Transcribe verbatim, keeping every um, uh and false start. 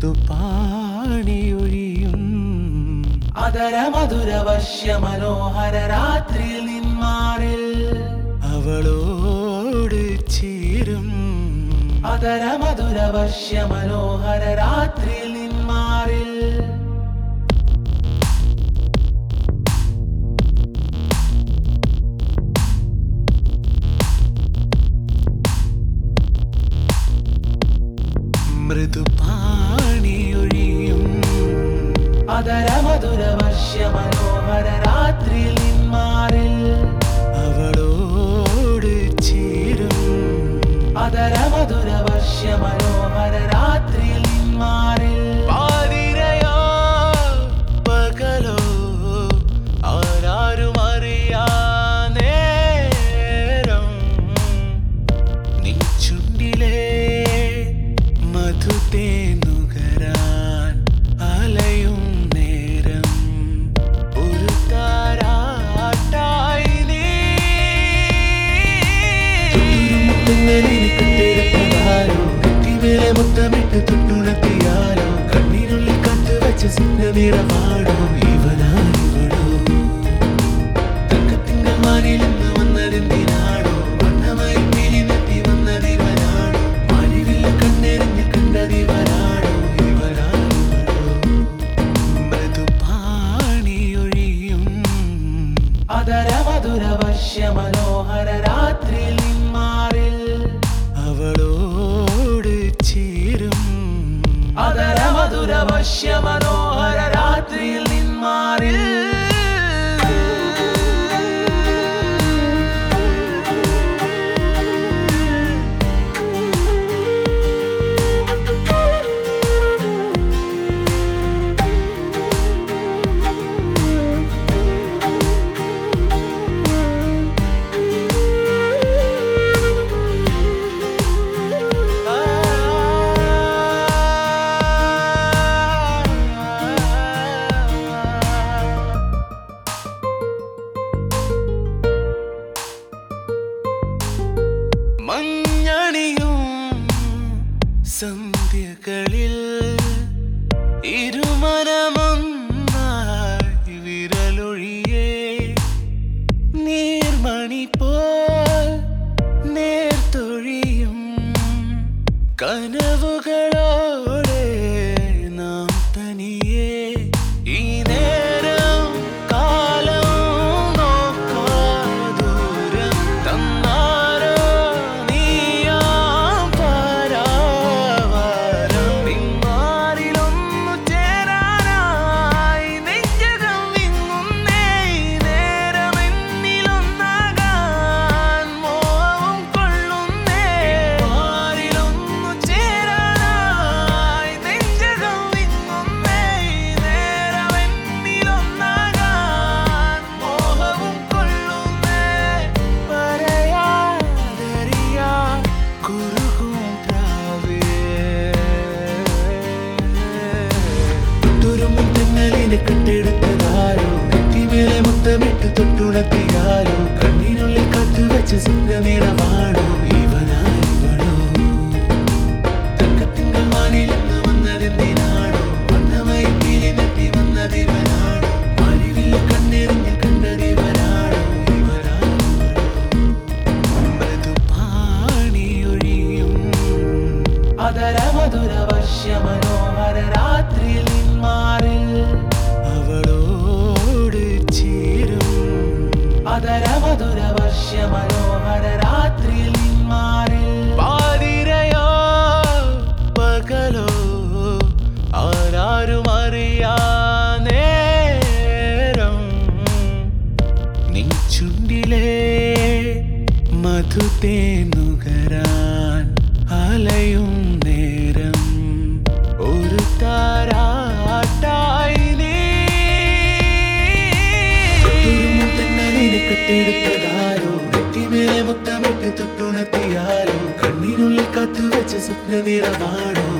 മൃദുപാണിയൊഴിയും അതര മധുര വശ്യ മനോഹര രാത്രിയിൽ നിന്മാറിൽ അവളോട് ചേരും അതര മധുര വശ്യ മനോഹര രാത്രിയിൽ നിന്മാറിൽ മൃദുപാണിയൊഴിയും അതര മധുര വശ്യ മനോഹര രാത്രിയിൽ നിന്മാറിൽ അവളോട് ചേരും അതര മധുര വശ്യ മനോഹര രാത്രിയിൽ നിന്മാറിൽ പാതിരയോ പകലോ ആരാരും അറിയാ നേരം നീ ചുണ്ടിലെ മധുതേനുകരാൻ അലയും നേരം ഒരു താരാട്ടായി നീ കണ്ടെടുത്തതാരോ കെട്ടിമേലെ മുത്തമിട്ട് തൊട്ടുണർത്തിയാലോ കണ്ണീരുള്ളിൽ കത്ത് വെച്ച സിംഹനിറമാടോ ഇവനാണിവളോ തങ്കത്തിങ്കൾ മാനിൽ നിന്ന് വന്നതെന്തിനാണോ വണ്ണമായി പീലി നെത്തി വന്നതിവനാണോ മാലിവില്ല കണ്ണെറിഞ്ഞ് കണ്ടതിവനാണോ ഇവനാണിവളോ മൃദുപാണിയൊഴിയും അതര മധുര വശ്യ മനോഹര രാത്രിയിൽ നിന്മാറിൽ അവളോട് ചേരും അതര മധുര വശ്യ മനോഹര രാത്രിയിൽ നിന്മാറിൽ മഞ്ഞണിയും സന്ധ്യകളിൽ ഇരുമനമൊന്നായി വിരലൊഴിയേ നീർമണി പോൽ നേർത്തൊഴിയും കനവുകളോടെ നാം തനിയെ ഈ നേരം കാലം നോക്കാദൂരം തന്നാരോ നീയാം പരാവാരം പിന്മാറിലൊന്നു ചേരാനായി നെഞ്ചകം വിങ്ങുന്നേ ഈ നേരമെന്നിലൊന്നാകാൻ മോഹവും കൊള്ളുന്നേ പിന്മാറിലൊന്നു ചേരാനായി നെഞ്ചകം വിങ്ങുന്നേ ഈ നേരമെന്നിലൊന്നാകാൻ മോഹവും കൊള്ളുന്നേ പറയാതറിയാ കുറുകും പ്രാവേ തുരുമ്പും തെന്നലിനെ കണ്ടെടുത്തതാരോ കെട്ടിമേലെ മുത്തമിട്ട് തൊട്ടുണർത്തിയാലോ കണ്ണീരുള്ളിൽ കത്ത് വെച്ച സിംഹനിറമാണോ ഇവനാണിവളോ തങ്കത്തിങ്കൾ മാനിൽ നിന്ന് വന്നതെന്തിനാണോ വണ്ണമായി പീലി നെത്തി വന്നതിവനാണോ മാലിവില്ല കണ്ണെറിഞ്ഞ് കണ്ടതിവനാണോ ഇവനാണിവളോ മൃദുപാണിയൊഴിയും അതര മധുര വശ്യ മനോഹര രാത്രിയിൽ നിന്മാറിൽ അവളോട് ചേരും അതര മധുര വശ്യ മനോഹര രാത്രിയിൽ നിന്മാറിൽ പാതിരയോ പകലോ ആരാരും അറിയാ നേരം നീ ചുണ്ടിലെ മധുതേനുകരാൻ അലയും നേരം ഒരു താരാട്ടായി നീ തുരുമ്പും തെന്നലിനെ കെട്ടിയെടുത്തതാരോ കെട്ടിമേലെ മുത്തമിട്ട് തൊട്ടുണർത്തിയാലോ കണ്ണീരുള്ളിൽ കത്ത് വെച്ച സ്വപ്നനിറമാണോ